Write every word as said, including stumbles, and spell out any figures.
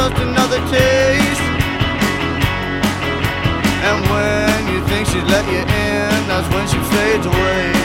just another taste. And when you think she's let you in, that's when she fades away.